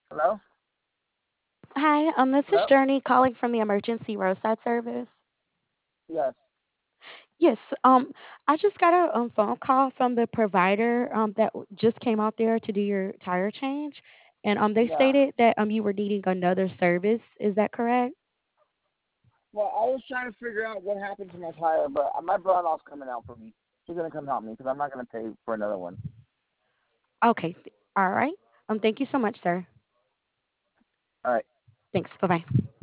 Hello? Hi, this is Hello? Journey calling from the emergency roadside service. Yes. Yes, I just got a phone call from the provider that just came out there to do your tire change, and they Yeah. stated that you were needing another service. Is that correct? Well, I was trying to figure out what happened to my tire, but my brother-in-law's coming out for me. He's gonna come help me because I'm not gonna pay for another one. Okay, all right. Thank you so much, sir. All right. Thanks. Bye bye.